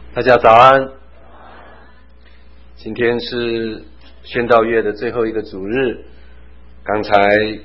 大家早安。今天是宣道月的最后一个主日，刚才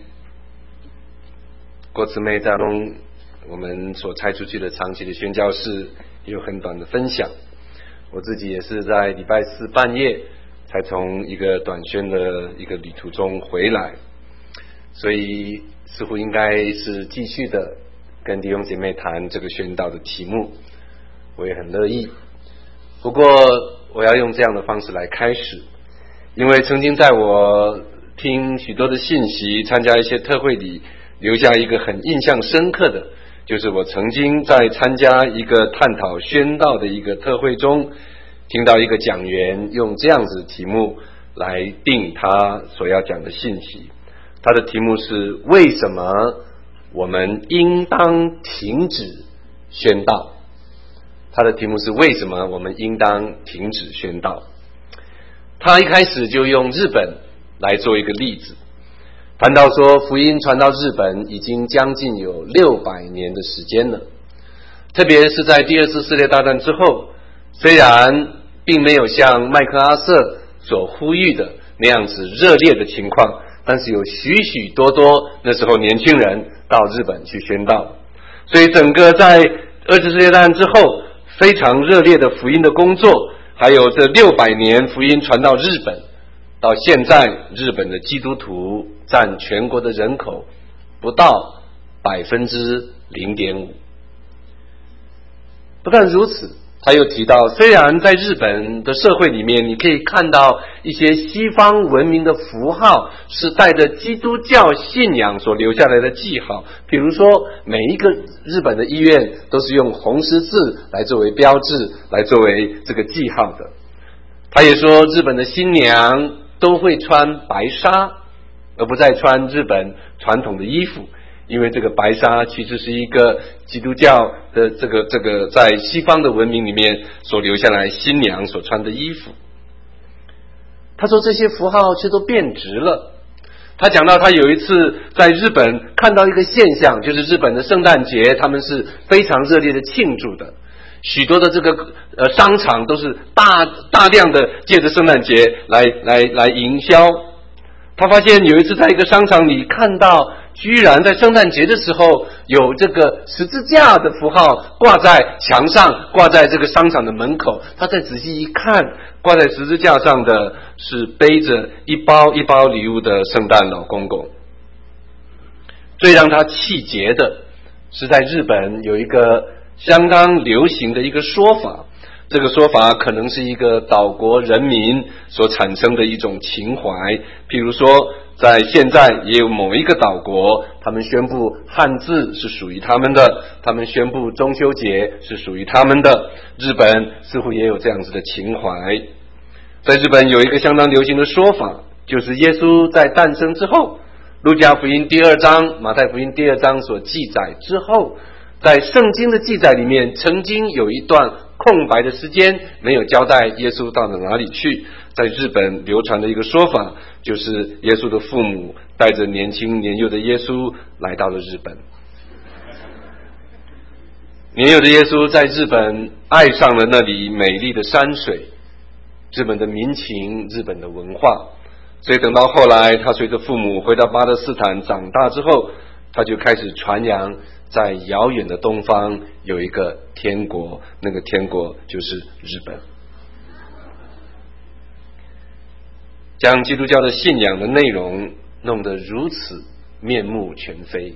郭姊妹在我们所拆出去的长期的宣教士也有很短的分享，我自己也是在礼拜四半夜才从一个短宣的一个旅途中回来，所以似乎应该是继续的跟弟兄姐妹谈这个宣道的题目，我也很乐意。不过我要用这样的方式来开始，因为曾经在我听许多的信息，参加一些特会里，留下一个很印象深刻的，就是我曾经在参加一个探讨宣道的一个特会中，听到一个讲员用这样子的题目来定他所要讲的信息。他的题目是：为什么我们应当停止宣道？他的题目是为什么我们应当停止宣道。他一开始就用日本来做一个例子，谈到说福音传到日本已经将近有600年的时间了，特别是在第二次世界大战之后，虽然并没有像麦克阿瑟所呼吁的那样子热烈的情况，但是有许许多多那时候年轻人到日本去宣道，所以整个在二次世界大战之后非常热烈的福音的工作，还有这600年福音传到日本，到现在日本的基督徒占全国的人口不到 0.5%。 不但如此，他又提到，虽然在日本的社会里面你可以看到一些西方文明的符号是带着基督教信仰所留下来的记号，比如说每一个日本的医院都是用红十字来作为标志，来作为这个记号的。他也说日本的新娘都会穿白纱，而不再穿日本传统的衣服，因为这个白纱其实是一个基督教的这个在西方的文明里面所留下来新娘所穿的衣服。他说这些符号却都变质了。他讲到他有一次在日本看到一个现象，就是日本的圣诞节他们是非常热烈的庆祝的，许多的这个商场都是大量的借着圣诞节来营销。他发现有一次在一个商场里看到，居然在圣诞节的时候有这个十字架的符号挂在墙上，挂在这个商场的门口。他再仔细一看，挂在十字架上的是背着一包一包礼物的圣诞老公公。最让他气结的是，在日本有一个相当流行的一个说法，这个说法可能是一个岛国人民所产生的一种情怀。譬如说在现在也有某一个岛国，他们宣布汉字是属于他们的，他们宣布中秋节是属于他们的。日本似乎也有这样子的情怀。在日本有一个相当流行的说法，就是耶稣在诞生之后，路加福音第2章、马太福音第2章所记载之后，在圣经的记载里面曾经有一段空白的时间没有交代耶稣到了哪里去。在日本流传的一个说法，就是耶稣的父母带着年轻年幼的耶稣来到了日本。年幼的耶稣在日本爱上了那里美丽的山水，日本的民情，日本的文化，所以等到后来他随着父母回到巴勒斯坦长大之后，他就开始传扬在遥远的东方有一个天国，那个天国就是日本。将基督教的信仰的内容弄得如此面目全非，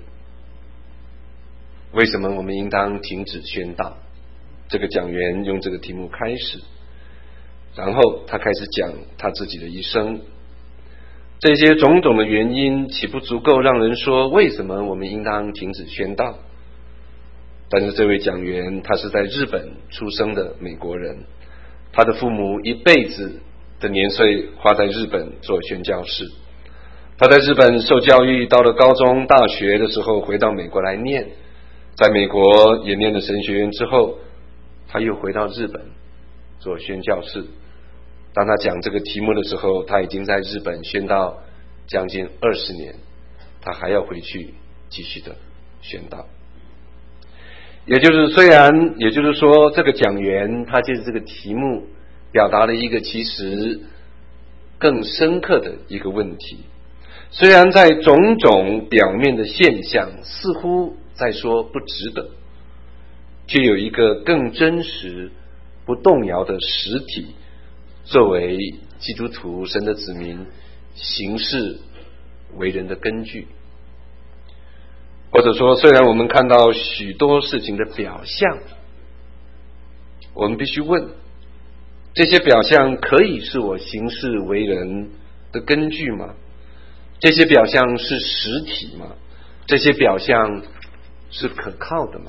为什么我们应当停止宣道？这个讲员用这个题目开始，然后他开始讲他自己的一生。这些种种的原因岂不足够让人说为什么我们应当停止宣道？但是这位讲员他是在日本出生的美国人，他的父母一辈子的年岁花在日本做宣教士，他在日本受教育，到了高中大学的时候回到美国来念，在美国也念了神学院之后，他又回到日本做宣教士。当他讲这个题目的时候，他已经在日本宣道将近20年，他还要回去继续的宣道。 也就是说，这个讲员他借着这个题目表达了一个其实更深刻的一个问题。虽然在种种表面的现象似乎在说不值得，却有一个更真实不动摇的实体作为基督徒神的子民行事为人的根据。或者说，虽然我们看到许多事情的表象，我们必须问，这些表象可以是我行事为人的根据吗？这些表象是实体吗？这些表象是可靠的吗？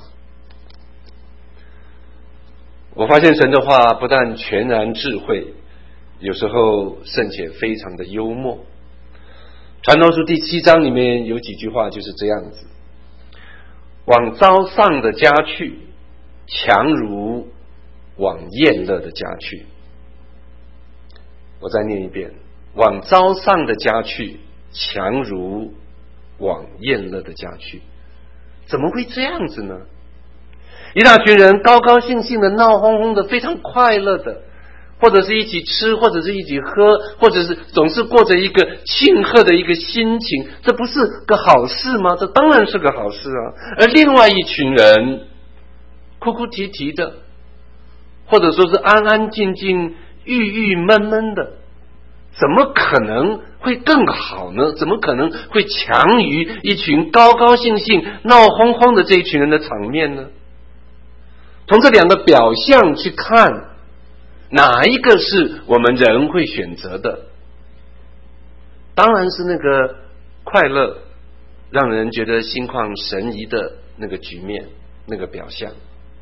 我发现神的话不但全然智慧，有时候甚且非常的幽默。传道书第7章里面有几句话就是这样子：往糟丧的家去，强如往宴乐的家去。我再念一遍：往糟丧的家去，强如往宴乐的家去。怎么会这样子呢？一大群人高高兴兴的，闹哄哄的，非常快乐的，或者是一起吃，或者是一起喝，或者是总是过着一个庆贺的一个心情，这不是个好事吗？这当然是个好事啊。而另外一群人哭哭啼啼的，或者说是安安静静、郁郁闷闷的，怎么可能会更好呢？怎么可能会强于一群高高兴兴、闹哄哄的这一群人的场面呢？从这两个表象去看，哪一个是我们人会选择的？当然是那个快乐，让人觉得心旷神怡的那个局面，那个表象。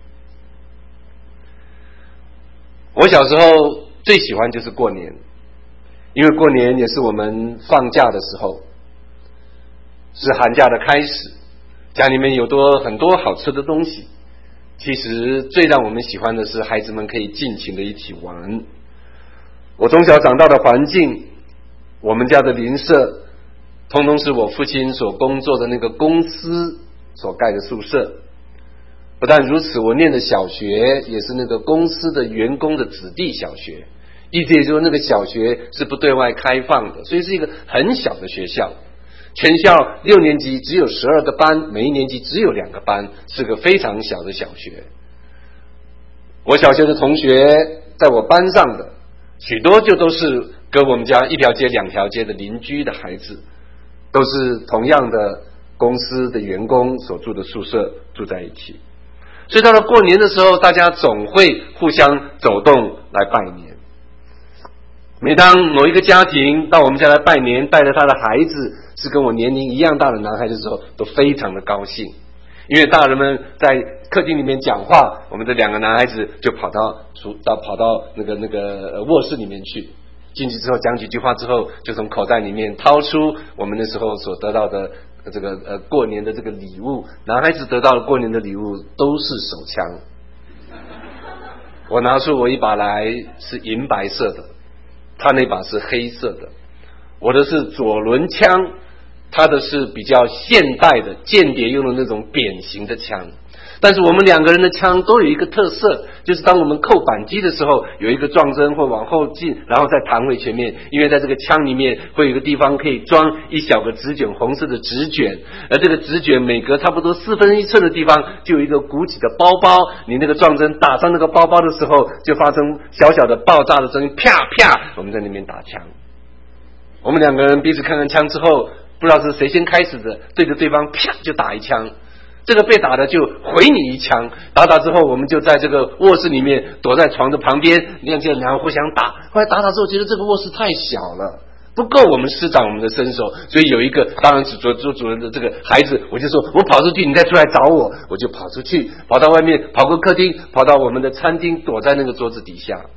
我小时候最喜欢就是过年，因为过年也是我们放假的时候，是寒假的开始，家里面有很多好吃的东西。其实最让我们喜欢的是孩子们可以尽情的一起玩。我从小长大的环境，我们家的邻舍通通是我父亲所工作的那个公司所盖的宿舍。不但如此，我念的小学也是那个公司的员工的子弟小学，意思也就是那个小学是不对外开放的，所以是一个很小的学校。全校6年级只有12个班，每一年级只有2个班，是个非常小的小学。我小学的同学在我班上的许多就都是跟我们家一条街2条街的邻居的孩子，都是同样的公司的员工所住的宿舍住在一起。所以到了过年的时候，大家总会互相走动来拜年。每当某一个家庭到我们家来拜年，带着他的孩子是跟我年龄一样大的男孩的时候，都非常的高兴。因为大人们在客厅里面讲话，我们的2个男孩子就跑到那个卧室里面去。进去之后讲几句话之后，就从口袋里面掏出我们那时候所得到的这个过年的这个礼物。男孩子得到的过年的礼物都是手枪。我拿出我一把来是银白色的，他那把是黑色的。我的是左轮枪，他的是比较现代的间谍用的那种扁形的枪。但是我们2个人的枪都有一个特色，就是当我们扣扳机的时候，有一个撞针会往后进，然后再弹回前面，因为在这个枪里面会有一个地方可以装一小个纸卷，红色的纸卷，而这个纸卷每隔差不多1/4寸的地方就有一个鼓起的包包，你那个撞针打上那个包包的时候，就发生小小的爆炸的声音，啪啪，我们在那边打枪。我们2个人彼此看看枪之后，不知道是谁先开始的，对着对方啪就打一枪，这个被打的就回你一枪，打之后我们就在这个卧室里面躲在床的旁边，两个人互相打。后来打之后觉得这个卧室太小了，不够我们施展我们的身手，所以有一个当然是主人的这个孩子，我就说我跑出去，你再出来找我。我就跑出去，跑到外面，跑过客厅，跑到我们的餐厅，躲在那个桌子底下。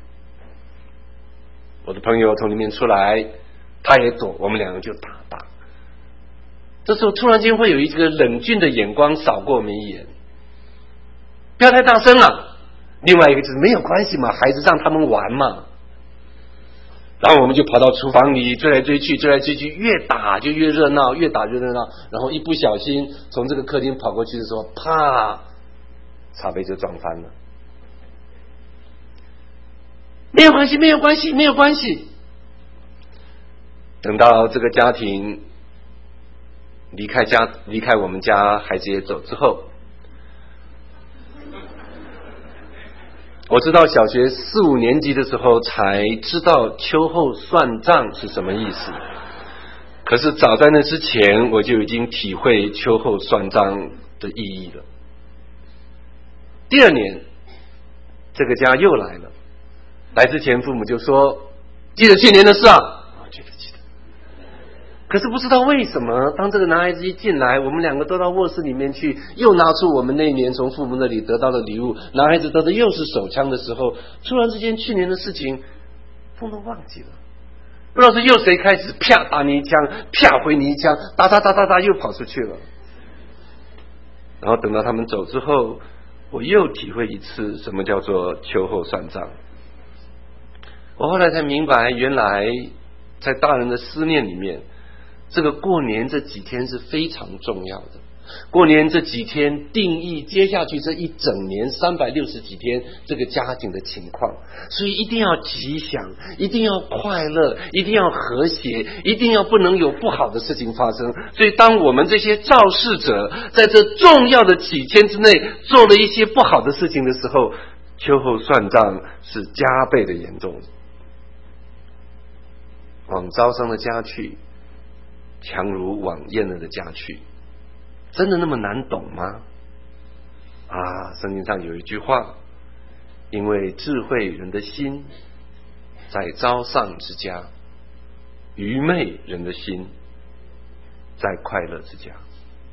我的朋友从里面出来，他也躲，我们2个就打。这时候突然间会有一个冷峻的眼光扫过我们一眼，不要太大声了。另外一个就是没有关系嘛，孩子让他们玩嘛。然后我们就跑到厨房里追来追去，越打就越热闹，越打越热闹。然后一不小心从这个客厅跑过去的时候，啪茶杯就撞翻了。没有关系，没有关系，没有关系。等到这个家庭离开我们家，孩子也走之后，我知道小学4、5年级的时候才知道秋后算账是什么意思。可是早在那之前，我就已经体会秋后算账的意义了。第2年，这个家又来了。来之前，父母就说：“记得去年的事啊。”记得。可是不知道为什么，当这个男孩子一进来，我们2个都到卧室里面去，又拿出我们那年从父母那里得到的礼物，男孩子得的又是手枪的时候，突然之间去年的事情，通通忘记了。不知道是又谁开始啪打你一枪，啪回你一枪，打又跑出去了。然后等到他们走之后，我又体会一次什么叫做秋后算账。我后来才明白，原来在大人的思念里面，这个过年这几天是非常重要的。过年这几天定义接下去这一整年360几天这个家庭的情况，所以一定要吉祥，一定要快乐，一定要和谐，一定要不能有不好的事情发生。所以当我们这些肇事者在这重要的几天之内做了一些不好的事情的时候，秋后算账是加倍的严重。往招商的家去，强如往厌乐的家去。真的那么难懂吗？圣经上有一句话，因为智慧人的心在招上之家，愚昧人的心在快乐之家。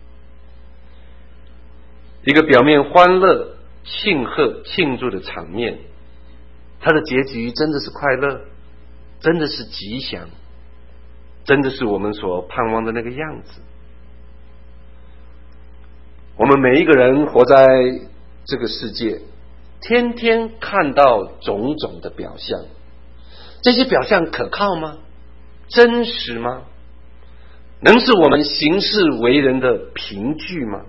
一个表面欢乐、庆贺、庆祝的场面，它的结局真的是快乐，真的是吉祥，真的是我们所盼望的那个样子。我们每一个人活在这个世界，天天看到种种的表象，这些表象可靠吗？真实吗？能是我们行事为人的凭据吗？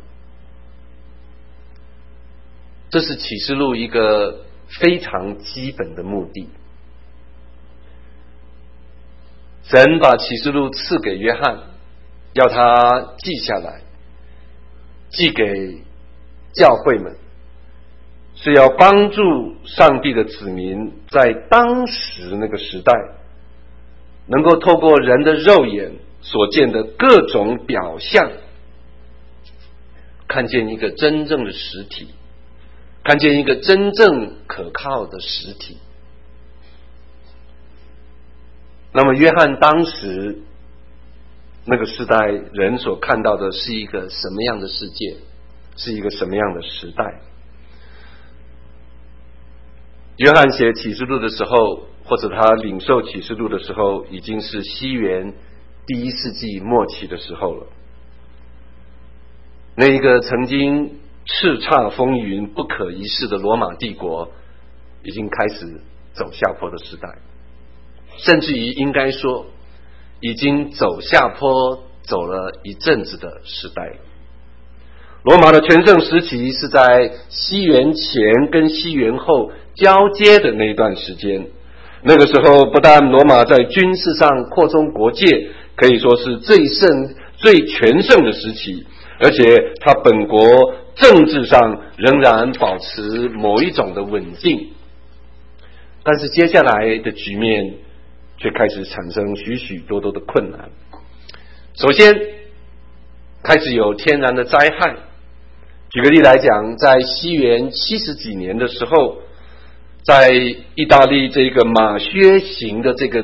这是启示录一个非常基本的目的。神把启示录赐给约翰，要他记下来，寄给教会们，是要帮助上帝的子民在当时那个时代，能够透过人的肉眼所见的各种表象，看见一个真正的实体，看见一个真正可靠的实体。那么约翰当时那个时代人所看到的是一个什么样的世界，是一个什么样的时代？约翰写启示录的时候，或者他领受启示录的时候，已经是西元第1世纪末期的时候了。那一个曾经叱咤风云、不可一世的罗马帝国，已经开始走下坡的时代，甚至于应该说已经走下坡走了一阵子的时代了。罗马的全盛时期是在西元前跟西元后交接的那一段时间。那个时候不但罗马在军事上扩充国界，可以说是最全盛的时期，而且它本国政治上仍然保持某一种的稳定。但是接下来的局面却开始产生许许多多的困难。首先开始有天然的灾害。举个例来讲，在西元70几年的时候，在意大利这个马靴形的这个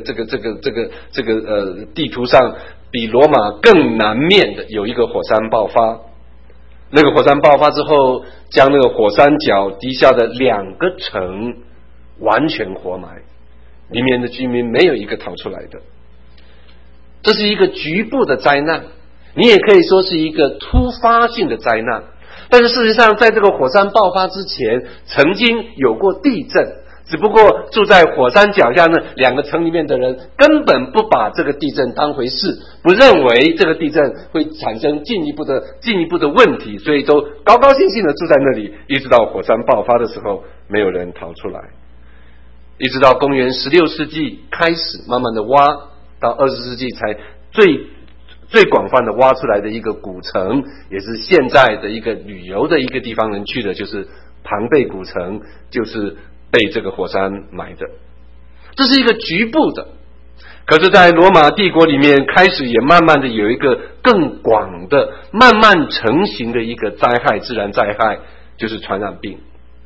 地图上，比罗马更南面的有一个火山爆发。那个火山爆发之后，将那个火山脚底下的2个城完全活埋，里面的居民没有一个逃出来的。这是一个局部的灾难，你也可以说是一个突发性的灾难。但是事实上，在这个火山爆发之前，曾经有过地震， 只不过住在火山脚下那2个城里面的人根本不把这个地震当回事，不认为这个地震会产生进一步的问题，所以都高高兴兴的住在那里，一直到火山爆发的时候没有人逃出来，一直到公元16世纪开始慢慢的挖，到20世纪才最广泛的挖出来的一个古城，也是现在的一个旅游的一个地方人去的，就是庞贝古城，就是被这个火山埋的。这是一个局部的，可是在罗马帝国里面开始也慢慢的有一个更广的慢慢成型的一个灾害，自然灾害，就是传染病。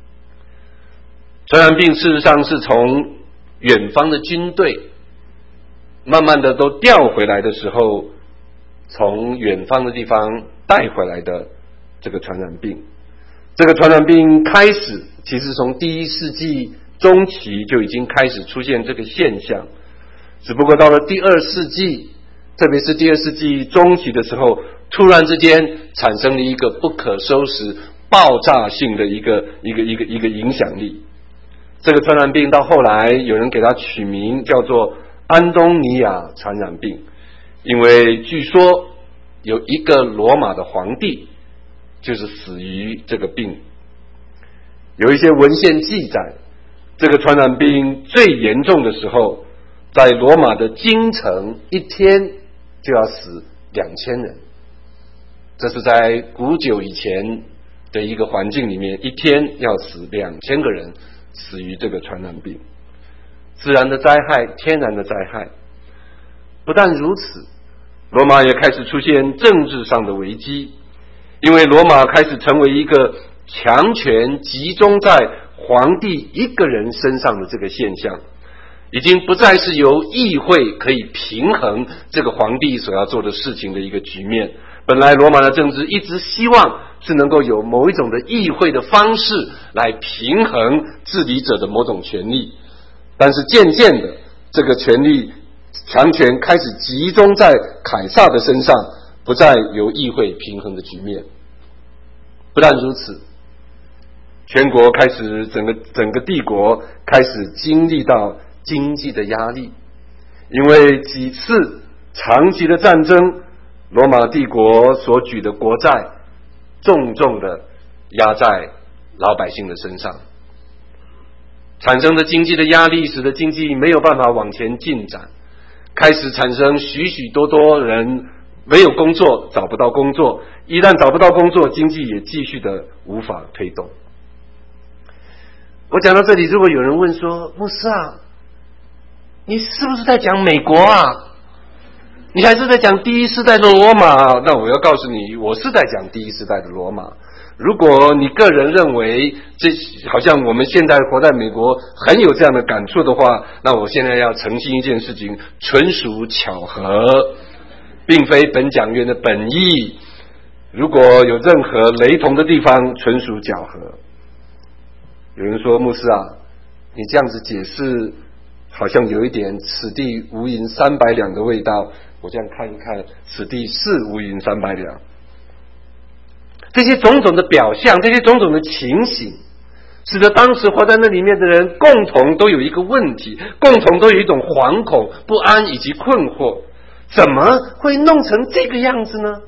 传染病事实上是从远方的军队慢慢的都调回来的时候，从远方的地方带回来的这个传染病。这个传染病开始其实从第1世纪中期就已经开始出现这个现象，只不过到了第2世纪，特别是第2世纪中期的时候，突然之间产生了一个不可收拾爆炸性的一个影响力。这个传染病到后来有人给它取名叫做安东尼亚传染病，因为据说有一个罗马的皇帝就是死于这个病。有一些文献记载，这个传染病最严重的时候，在罗马的京城一天就要死2000人，这是在古久以前的一个环境里面，一天要死2000个人死于这个传染病。自然的灾害，天然的灾害。不但如此，罗马也开始出现政治上的危机，因为罗马开始成为一个强权集中在皇帝一个人身上的这个现象，已经不再是由议会可以平衡这个皇帝所要做的事情的一个局面。本来罗马的政治一直希望是能够有某一种的议会的方式来平衡治理者的某种权利，但是渐渐的这个强权开始集中在凯撒的身上，不再由议会平衡的局面。不但如此，全国开始整个帝国开始经历到经济的压力，因为几次长期的战争，罗马帝国所举的国债重重的压在老百姓的身上，产生的经济的压力使得经济没有办法往前进展，开始产生许多人没有工作，找不到工作，一旦找不到工作，经济也继续的无法推动。我讲到这里，如果有人问说，牧师啊，你是不是在讲美国啊？你还是在讲第1世代的罗马？那我要告诉你，我是在讲第1世代的罗马。如果你个人认为这好像我们现在活在美国很有这样的感触的话，那我现在要澄清一件事情，纯属巧合，并非本讲员的本意。如果有任何雷同的地方，纯属巧合。有人说，牧师啊，你这样子解释好像有一点此地无银300两的味道。我这样看一看，此地是无银300两。这些种种的表象，这些种种的情形，使得当时活在那里面的人共同都有一个问题，共同都有一种惶恐、不安以及困惑。怎么会弄成这个样子呢？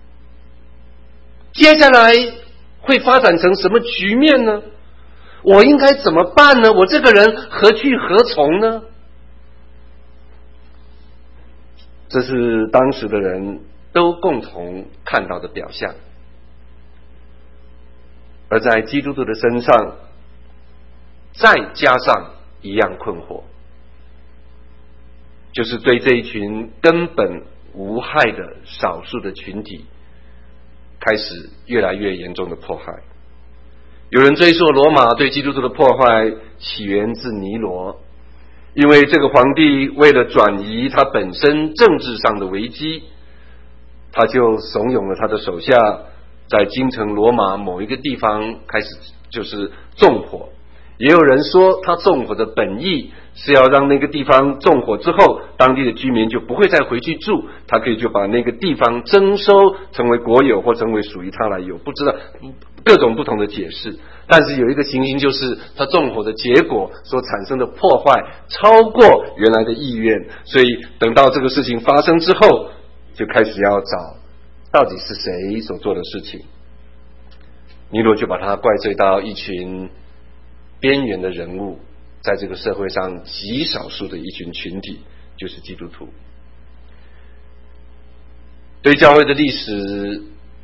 接下来会发展成什么局面呢？我应该怎么办呢？我这个人何去何从呢？这是当时的人都共同看到的表象。而在基督徒的身上，再加上一样困惑，就是对这一群根本无害的少数的群体开始越来越严重的迫害。有人追溯罗马对基督徒的破坏起源自尼罗，因为这个皇帝为了转移他本身政治上的危机，他就怂恿了他的手下在京城罗马某一个地方开始就是纵火。也有人说他纵火的本意是要让那个地方纵火之后，当地的居民就不会再回去住，他可以就把那个地方征收成为国有或成为属于他来有，不知道各种不同的解释。 但是有一个情形，就是它纵火的结果所产生的破坏超过原来的意愿，所以等到这个事情发生之后，就开始要找到底是谁所做的事情。尼罗就把它怪罪到一群边缘的人物，在这个社会上极少数的一群群体，就是基督徒。对教会的历史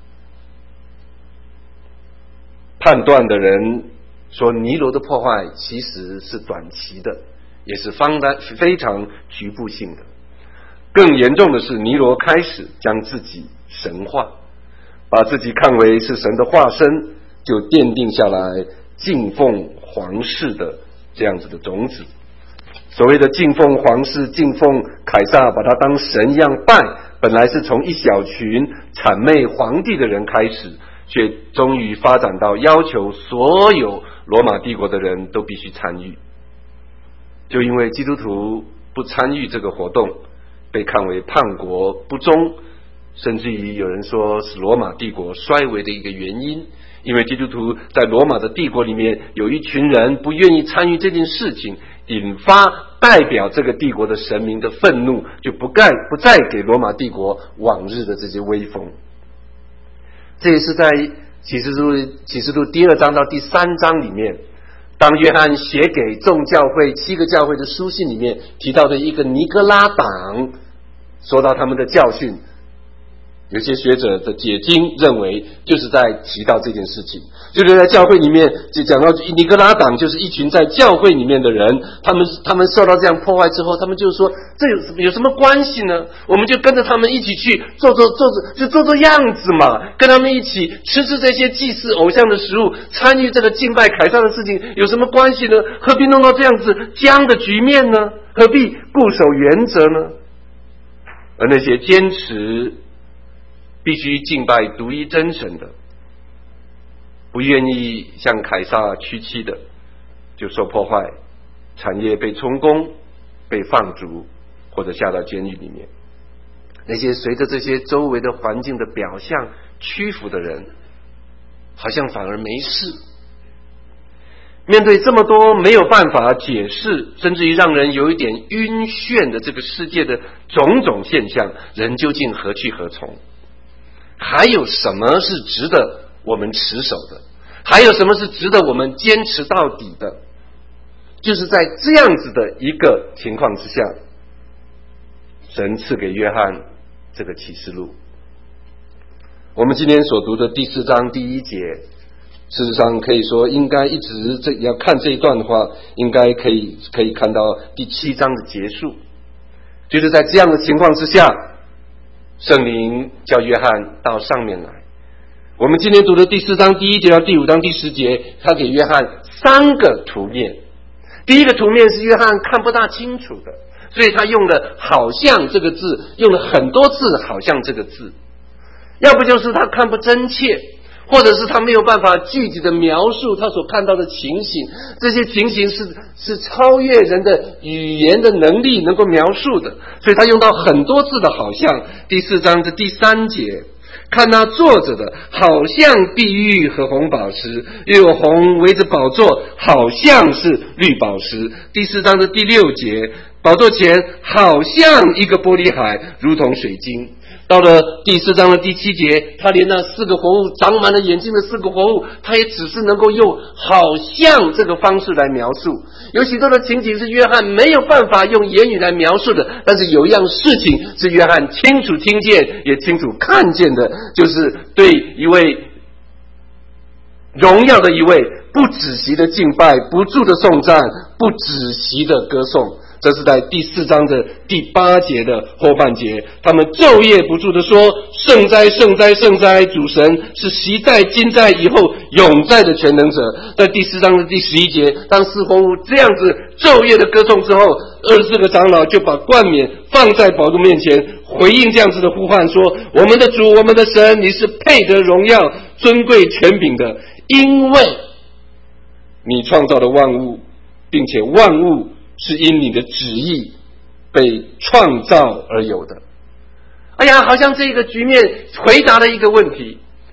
判断的人说，尼罗的破坏其实是短期的，也是非常局部性的。更严重的是，尼罗开始将自己神化，把自己看为是神的化身，就奠定下来敬奉皇室的这样子的种子。所谓的敬奉皇室、敬奉凯撒，把他当神一样拜，本来是从一小群谄媚皇帝的人开始，却终于发展到要求所有罗马帝国的人都必须参与。就因为基督徒不参与这个活动，被看为叛国不忠，甚至于有人说是罗马帝国衰微的一个原因。因为基督徒在罗马的帝国里面有一群人不愿意参与这件事情，引发代表这个帝国的神明的愤怒，就不再给罗马帝国往日的这些威风。这也是在启示录第2章到第3章里面，当约翰写给众教会7个教会的书信里面提到的一个尼哥拉党，说到他们的教训。有些学者的解经认为就是在提到这件事情，就是在教会里面就讲到尼哥拉党就是一群在教会里面的人，他们受到这样破坏之后，他们就是说这有什么关系呢？我们就跟着他们一起去做样子嘛，跟他们一起吃这些祭祀偶像的食物，参与这个敬拜凯撒的事情有什么关系呢？何必弄到这样子僵的局面呢？何必固守原则呢？而那些坚持必须敬拜独一真神的，不愿意向凯撒屈膝的，就受破坏，产业被充公，被放逐，或者下到监狱里面。那些随着这些周围的环境的表象屈服的人，好像反而没事。面对这么多没有办法解释，甚至于让人有一点晕眩的这个世界的种种现象，人究竟何去何从？还有什么是值得我们持守的？还有什么是值得我们坚持到底的？就是在这样子的一个情况之下，神赐给约翰这个启示录。我们今天所读的第4章第1节，事实上可以说应该一直要看这一段的话，应该可以看到第7章的结束。就是在这样的情况之下，圣灵叫约翰到上面来。我们今天读的第4章第1节到第5章第10节，他给约翰3个图面。第一个图面是约翰看不大清楚的，所以他用了好像这个字，用了很多次好像这个字。要不就是他看不真切，或者是他没有办法具体的描述他所看到的情形，这些情形是超越人的语言的能力能够描述的，所以他用到很多次的好像。第4章的第3节，看那坐着的好像碧玉和红宝石，又有红围着宝座，好像是绿宝石。第4章的第6节，宝座前好像一个玻璃海，如同水晶。到了第4章的第7节，他连那4个活物长满了眼睛的4个活物，他也只是能够用好像这个方式来描述。有许多的情景是约翰没有办法用言语来描述的，但是有一样事情是约翰清楚听见也清楚看见的，就是对一位荣耀的一位不止息的敬拜，不住的颂赞，不止息的歌颂。这是在第4章的第8节的后半节，他们昼夜不住的说，圣哉圣哉圣哉，主神是昔在今在以后永在的全能者。在第4章的第11节，当4活物这样子昼夜的歌颂之后，24个长老就把冠冕放在宝座面前，回应这样子的呼唤说，我们的主，我们的神，你是配得荣耀尊贵权柄的，因为你创造了万物，并且万物是因你的旨意被创造而有的。哎呀，好像这个局面回答了一个问题，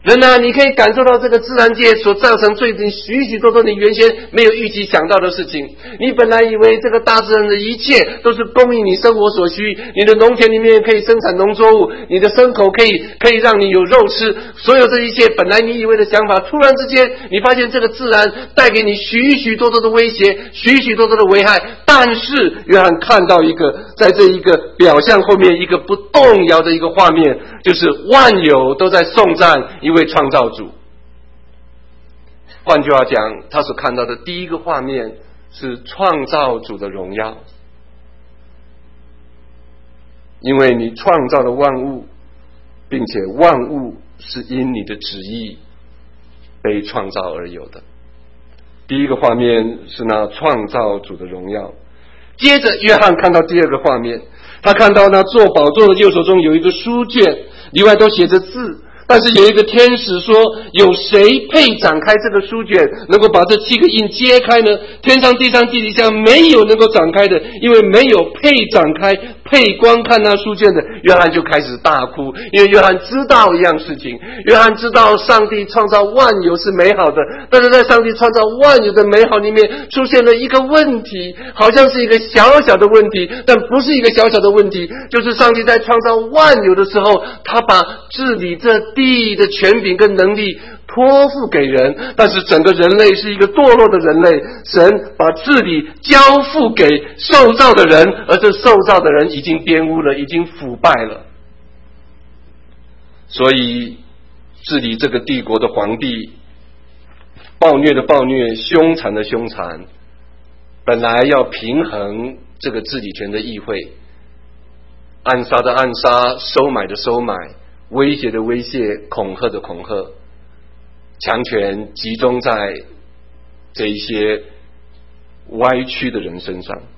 人啊，你可以感受到这个自然界所造成最近许许多多你原先没有预期想到的事情。你本来以为这个大自然的一切都是供应你生活所需，你的农田里面可以生产农作物，你的牲口可以让你有肉吃，所有这一切本来你以为的想法，突然之间你发现这个自然带给你许许多多的威胁，许许多多的危害。但是约翰看到一个，在这一个表象后面一个不动摇的一个画面，就是万有都在颂赞一位创造主。换句话讲，他所看到的第一个画面是创造主的荣耀，因为你创造了万物，并且万物是因你的旨意被创造而有的。第一个画面是那创造主的荣耀。接着约翰看到第二个画面，他看到那坐宝座的右手中有一个书卷，里外都写着字，但是有一个天使说，有谁配展开这个书卷，能够把这7个印揭开呢？天上地上地底下没有能够展开的，因为没有配展开配观看那书卷的。约翰就开始大哭，因为约翰知道一样事情，约翰知道上帝创造万有是美好的，但是在上帝创造万有的美好里面出现了一个问题，好像是一个小小的问题，但不是一个小小的问题，就是上帝在创造万有的时候，他把治理这地的权柄跟能力托付给人，但是整个人类是一个堕落的人类，神把治理交付给受造的人，而这受造的人已经玷污了，已经腐败了。所以治理这个帝国的皇帝，暴虐的暴虐，凶残的凶残，本来要平衡这个治理权的议会，暗杀的暗杀，收买的收买，威胁的威胁，恐吓的恐吓，强权集中在这一些歪曲的人身上。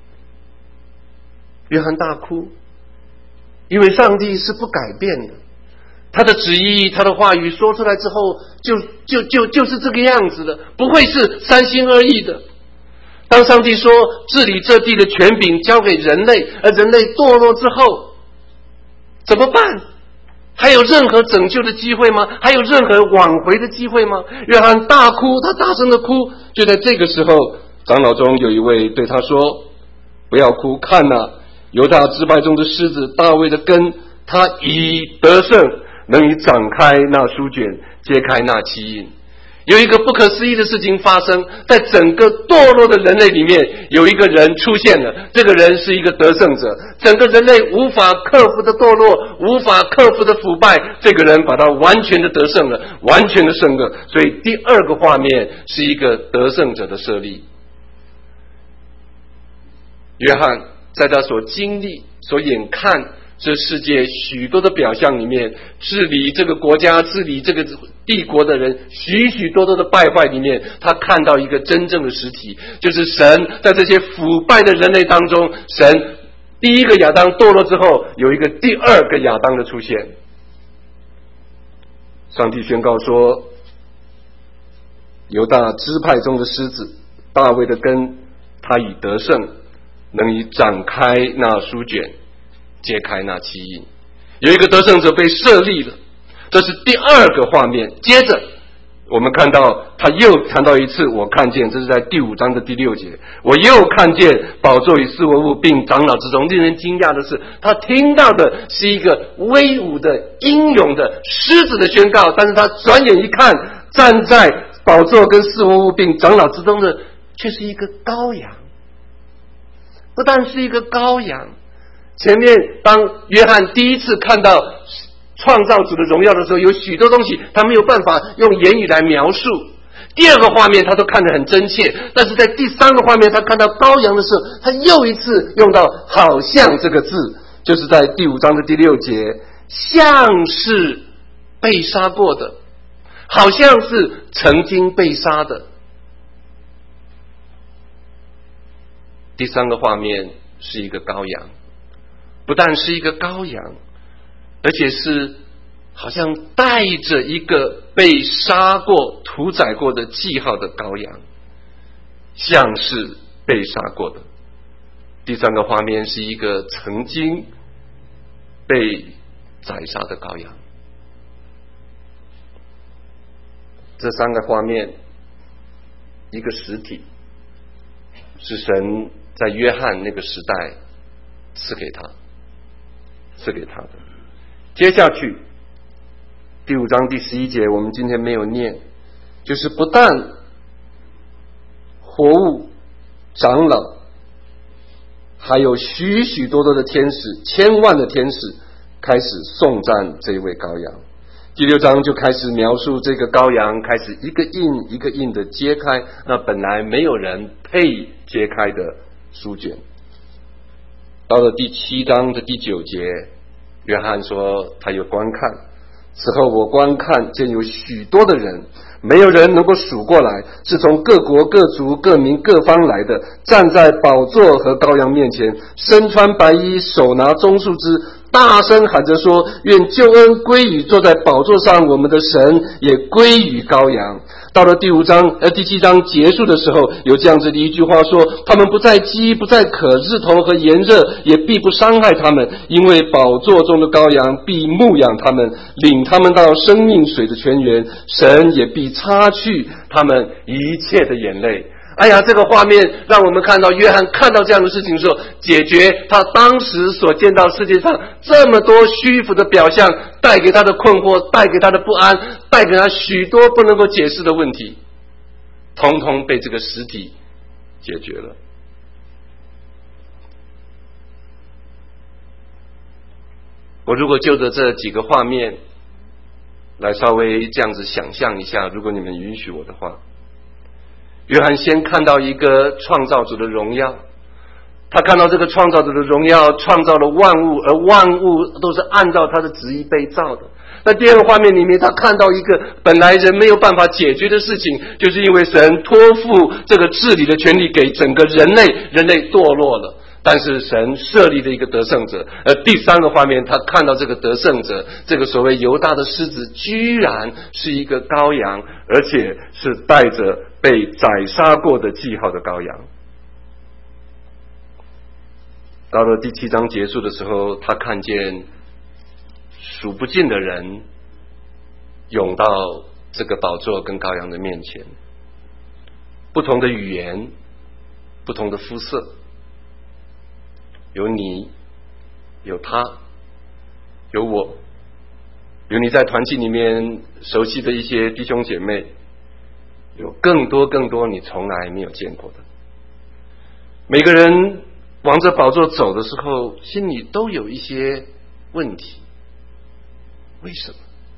约翰大哭，因为上帝是不改变的，他的旨意，他的话语说出来之后，就是这个样子的，不会是三心二意的。当上帝说治理这地的权柄交给人类，而人类堕落之后怎么办？还有任何拯救的机会吗？还有任何挽回的机会吗？约翰大哭，他大声的哭。就在这个时候，长老中有一位对他说，不要哭，看哪，犹大支派中的狮子大卫的根，他已得胜，能以展开那书卷，揭开那7印。有一个不可思议的事情发生，在整个堕落的人类里面，有一个人出现了，这个人是一个得胜者，整个人类无法克服的堕落，无法克服的腐败，这个人把他完全的得胜了，完全的胜了。所以第二个画面是一个得胜者的设立。约翰在他所经历所眼看这世界许多的表象里面，治理这个国家，治理这个帝国的人许许多多的败坏里面，他看到一个真正的实体，就是神在这些腐败的人类当中，神第一个亚当堕落之后，有一个第二个亚当的出现。上帝宣告说，犹大支派中的狮子大卫的根，他已得胜，能以展开那书卷，揭开那7印。有一个得胜者被设立了，这是第二个画面。接着我们看到他又谈到一次，我看见，这是在第5章的第6节，我又看见宝座与四活物并长老之中，令人惊讶的是，他听到的是一个威武的英勇的狮子的宣告，但是他转眼一看，站在宝座跟四活物并长老之中的却是一个羔羊。不但是一个羔羊，前面当约翰第一次看到创造主的荣耀的时候，有许多东西他没有办法用言语来描述。第二个画面他都看得很真切，但是在第三个画面他看到羔羊的时候，他又一次用到好像这个字，就是在第5章的第6节，像是被杀过的，好像是曾经被杀的。第三个画面是一个羔羊，不但是一个羔羊，而且是好像带着一个被杀过屠宰过的记号的羔羊，像是被杀过的。第三个画面是一个曾经被宰杀的羔羊。 这三个画面，一个实体，是神在约翰那个时代赐给他的。接下去第5章第11节，我们今天没有念，就是不但活物、长老，还有许许多多的天使，千万的天使开始颂赞这一位羔羊。第6章就开始描述这个羔羊开始一个印一个印的揭开那本来没有人配揭开的书卷。到了第7章的第9节，约翰说他有观看，此后我观看见有许多的人，没有人能够数过来，是从各国各族各民各方来的，站在宝座和羔羊面前，身穿白衣，手拿棕树枝，大声喊着说，愿救恩归于坐在宝座上我们的神，也归于羔羊。到了第7章结束的时候，有这样子的一句话说，他们不再饥不再渴，日头和炎热也必不伤害他们，因为宝座中的羔羊必牧养他们，领他们到生命水的泉源，神也必擦去他们一切的眼泪。哎呀，这个画面让我们看到约翰看到这样的事情的时候，解决他当时所见到世界上这么多虚浮的表象带给他的困惑，带给他的不安，带给他许多不能够解释的问题，统统被这个实体解决了。我如果就着这几个画面来稍微这样子想象一下，如果你们允许我的话，约翰先看到一个创造者的荣耀，他看到这个创造者的荣耀创造了万物，而万物都是按照他的旨意被造的。那第二个画面里面，他看到一个本来人没有办法解决的事情，就是因为神托付这个治理的权利给整个人类，人类堕落了，但是神设立了一个得胜者。而第三个画面，他看到这个得胜者，这个所谓犹大的狮子，居然是一个羔羊，而且是带着被宰杀过的记号的羔羊。到了第7章结束的时候，他看见数不尽的人涌到这个宝座跟羔羊的面前，不同的语言，不同的肤色，有你，有他，有我，有你在团契里面熟悉的一些弟兄姐妹，有更多你从来没有见过的。每个人往着宝座走的时候，心里都有一些问题，为什么？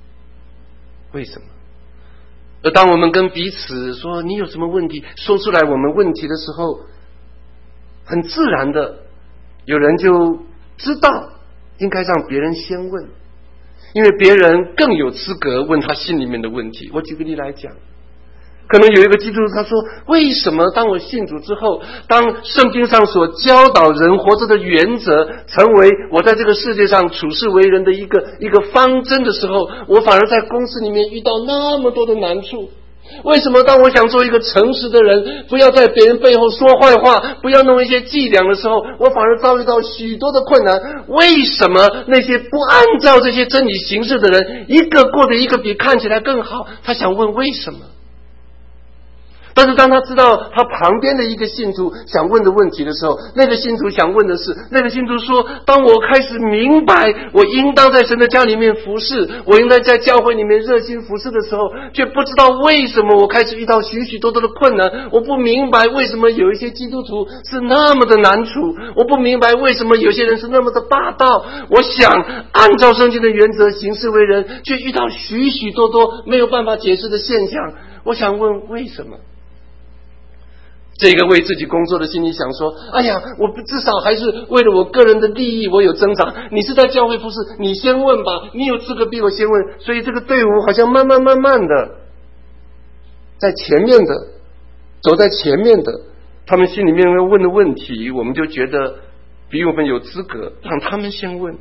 而当我们跟彼此说你有什么问题，说出来我们问题的时候，很自然的有人就知道应该让别人先问，因为别人更有资格问他心里面的问题。我举个例来讲，可能有一个基督徒他说，为什么当我信主之后，当圣经上所教导人活着的原则成为我在这个世界上处事为人的一个方针的时候，我反而在公司里面遇到那么多的难处？为什么当我想做一个诚实的人，不要在别人背后说坏话，不要弄一些伎俩的时候，我反而遭遇到许多的困难？为什么那些不按照这些真理行事的人，一个过得一个比看起来更好？他想问为什么？但是当他知道他旁边的一个信徒想问的问题的时候，那个信徒想问的是，那个信徒说，当我开始明白我应当在神的家里面服侍，我应该在教会里面热心服侍的时候，却不知道为什么我开始遇到许许多多的困难。我不明白为什么有一些基督徒是那么的难处，我不明白为什么有些人是那么的霸道。我想按照圣经的原则行事为人，却遇到许许多多没有办法解释的现象。我想问为什么？这个为自己工作的心里想说，哎呀，我至少还是为了我个人的利益我有增长，你是在教会服侍，你先问吧，你有资格比我先问。所以这个队伍好像慢慢的在前面的走在前面的，他们心里面问的问题，我们就觉得比我们有资格，让他们先问。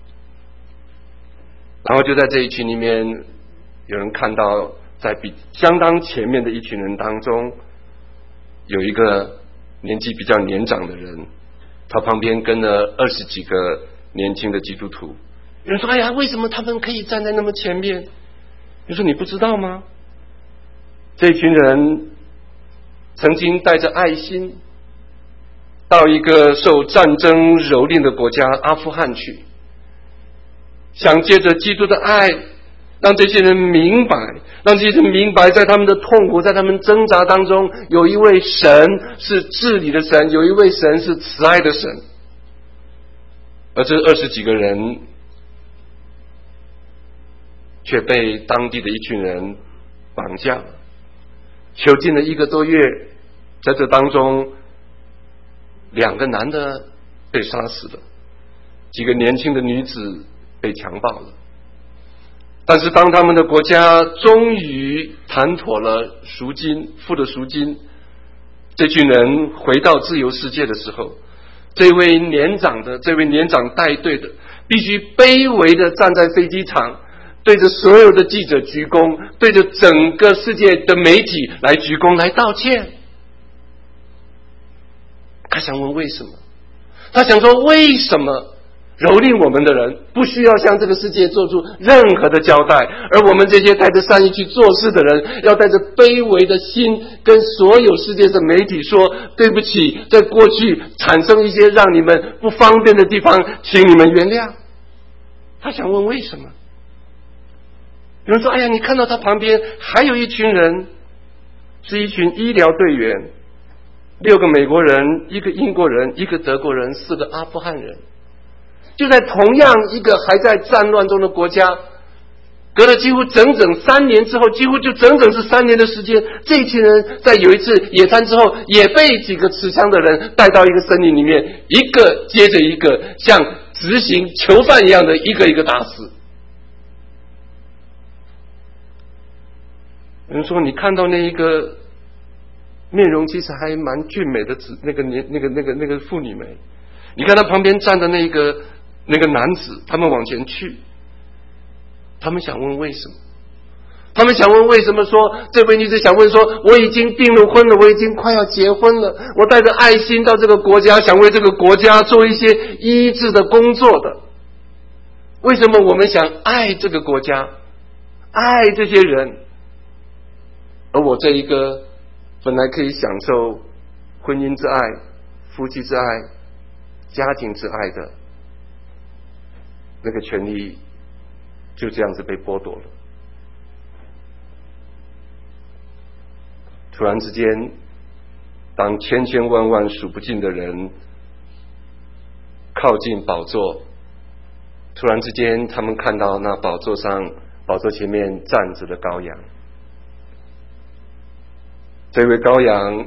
然后就在这一群里面，有人看到在比相当前面的一群人当中，有一个年纪比较年长的人，他旁边跟了20几个年轻的基督徒。有人说，哎呀，为什么他们可以站在那么前面？你说你不知道吗？ 这群人曾经带着爱心到一个受战争蹂躏的国家阿富汗去，想借着基督的爱让这些人明白，让这些人明白在他们的痛苦，在他们挣扎当中，有一位神是治理的神，有一位神是慈爱的神。而这20几个人却被当地的一群人绑架，囚禁了1个多月。在这当中，2个男的被杀死了，几个年轻的女子被强暴了。但是当他们的国家终于谈妥了赎金，付了赎金，这群人回到自由世界的时候，这位年长带队的必须卑微的站在飞机场，对着所有的记者鞠躬，对着整个世界的媒体来鞠躬，来道歉。他想问为什么？他想说，为什么蹂躏我们的人不需要向这个世界做出任何的交代，而我们这些带着善意去做事的人，要带着卑微的心跟所有世界的媒体说，对不起，在过去产生一些让你们不方便的地方，请你们原谅。他想问为什么？有人说，哎呀，你看到他旁边还有一群人，是一群医疗队员，6个美国人，1个英国人，1个德国人，4个阿富汗人。就在同样一个还在战乱中的国家，隔了几乎整整3年之后，几乎就整整是3年的时间，这群人在有一次野餐之后，也被几个持枪的人带到一个森林里面，一个接着一个，像执行囚犯一样的一个一个打死。有人说，你看到那一个面容其实还蛮俊美的那个妇女没？你看他旁边站的那个男子，他们往前去，他们想问为什么？他们想问为什么说，这位女子想问说，我已经订了婚了，我已经快要结婚了，我带着爱心到这个国家，想为这个国家做一些医治的工作的。为什么我们想爱这个国家，爱这些人，而我这一个本来可以享受婚姻之爱、夫妻之爱、家庭之爱的那个权利，就这样子被剥夺了。突然之间，当千千万万数不尽的人靠近宝座，突然之间他们看到那宝座前面站着的羔羊。这位羔羊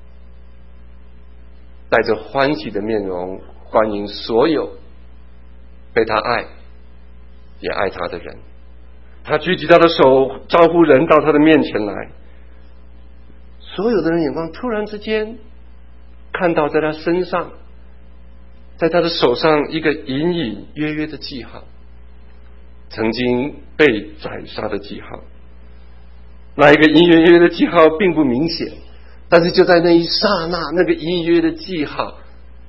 带着欢喜的面容，欢迎所有被他爱也爱他的人。他举起他的手，招呼人到他的面前来。所有的人眼光突然之间看到在他身上，在他的手上一个隐隐约约的记号，曾经被宰杀的记号。那一个隐隐约约的记号并不明显，但是就在那一刹那，那个隐隐约约的记号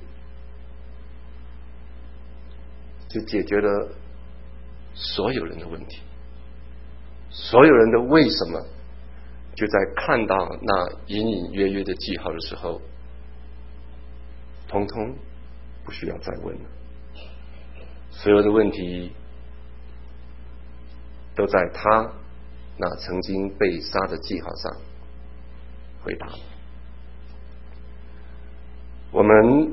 就解决了所有人的问题。所有人的为什么，就在看到那隐隐约约的记号的时候，通通不需要再问了。所有的问题都在他那曾经被杀的记号上回答了。我们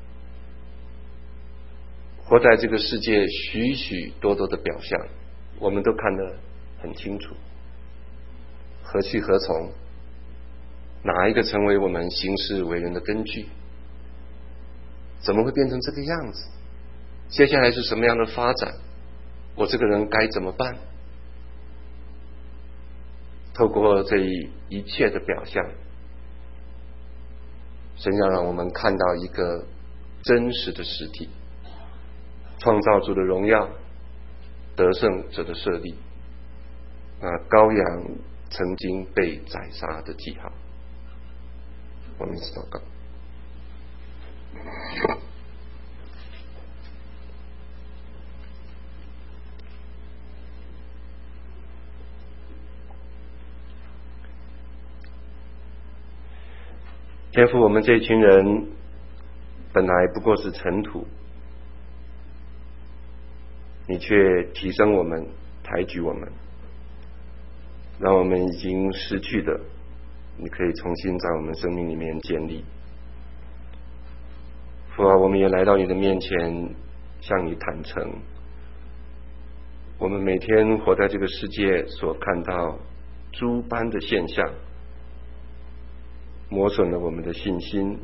活在这个世界许许多多的表象，我们都看得很清楚，何去何从，哪一个成为我们行事为人的根据，怎么会变成这个样子，接下来是什么样的发展，我这个人该怎么办？透过这一切的表象，神要让我们看到一个真实的实体，创造主的荣耀，得胜者的设立，羔羊曾经被宰杀的记号。我们一起祷告。 天父，我们这群人本来不过是尘土，你却提升我们，抬举我们，让我们已经失去的，你可以重新在我们生命里面建立。父啊，我们也来到你的面前，向你坦诚，我们每天活在这个世界所看到诸般的现象，磨损了我们的信心，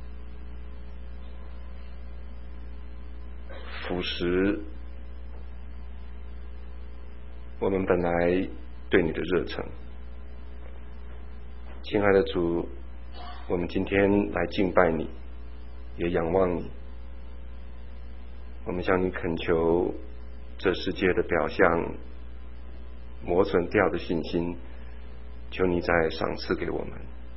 腐蚀我们本来对你的热忱。亲爱的主，我们今天来敬拜你，也仰望你，我们向你恳求，这世界的表象磨损掉的信心，求你再赏赐给我们，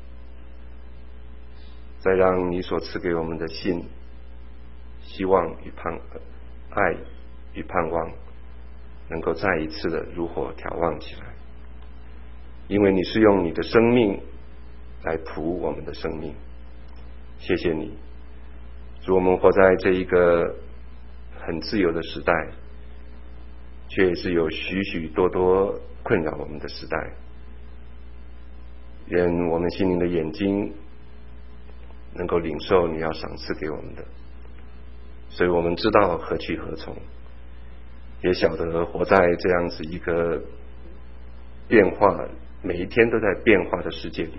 再让你所赐给我们的信、希望与爱与盼望能够再一次的如火眺望起来，因为你是用你的生命来谱我们的生命。谢谢你，主，我们活在这一个很自由的时代，却也是有许许多多困扰我们的时代。愿我们心灵的眼睛能够领受你要赏赐给我们的，所以我们知道何去何从，也晓得活在这样子一个变化，每一天都在变化的世界里，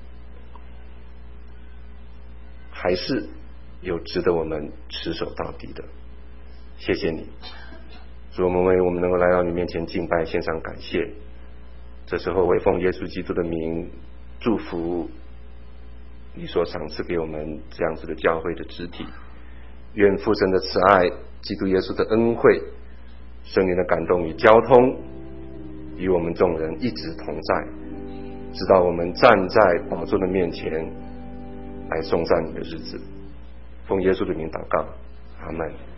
还是有值得我们持守到底的。谢谢你，主，我们为我们能够来到你面前敬拜献上感谢。这时候我奉耶稣基督的名祝福你所赏赐给我们这样子的教会的肢体，愿父神的慈爱、基督耶稣的恩惠、圣灵的感动与交通与我们众人一直同在，直到我们站在宝座的面前来颂赞你的日子。奉耶稣的名祷告，阿们。